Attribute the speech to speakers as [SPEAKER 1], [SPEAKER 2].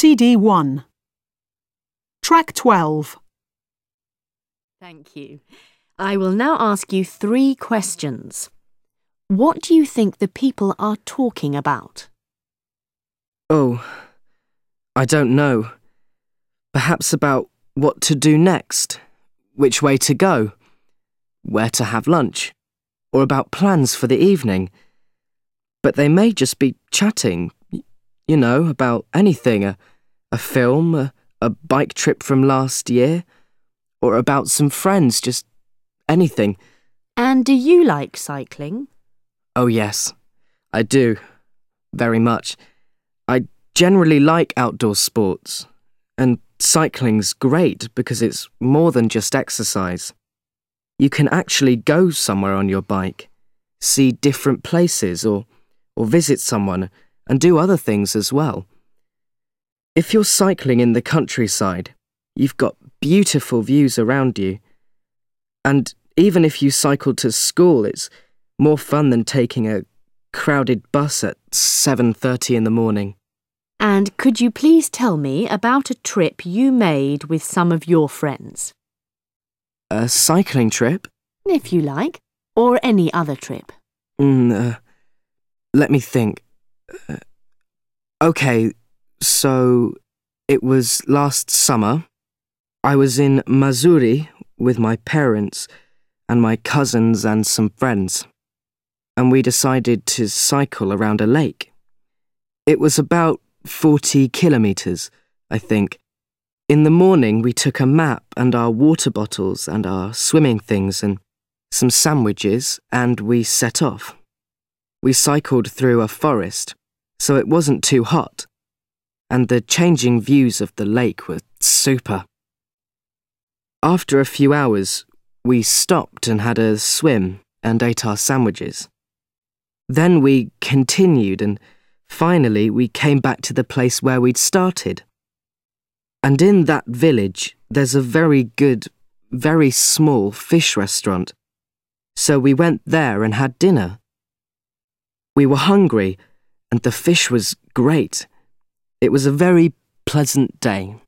[SPEAKER 1] LCD 1. Track 12.
[SPEAKER 2] Thank you. I will now ask you 3 questions. What do you think the people are talking about?
[SPEAKER 3] Oh, I don't know. Perhaps about what to do next, which way to go, where to have lunch, or about plans for the evening. But they may just be chatting, about anything, a film, a bike trip from last year, or about some friends, just anything.
[SPEAKER 2] And do you like cycling?
[SPEAKER 3] Oh yes, I do, very much. I generally like outdoor sports, and cycling's great because it's more than just exercise. You can actually go somewhere on your bike, see different places or visit someone and do other things as well. If you're cycling in the countryside, you've got beautiful views around you. And even if you cycle to school, it's more fun than taking a crowded bus at 7:30 in the morning.
[SPEAKER 2] And could you please tell me about a trip you made with some of your friends?
[SPEAKER 3] A cycling trip?
[SPEAKER 2] If you like, or any other trip.
[SPEAKER 3] Let me think. Okay, so it was last summer. I was in Missouri with my parents and my cousins and some friends, and we decided to cycle around a lake. It was about 40 kilometres, I think. In the morning we took a map and our water bottles and our swimming things and some sandwiches, and we set off. We cycled through a forest, so it wasn't too hot, and the changing views of the lake were super. After a few hours, we stopped and had a swim and ate our sandwiches. Then we continued, and finally we came back to the place where we'd started. And in that village, there's a very good, very small fish restaurant. So we went there and had dinner. We were hungry, and the fish was great. It was a very pleasant day.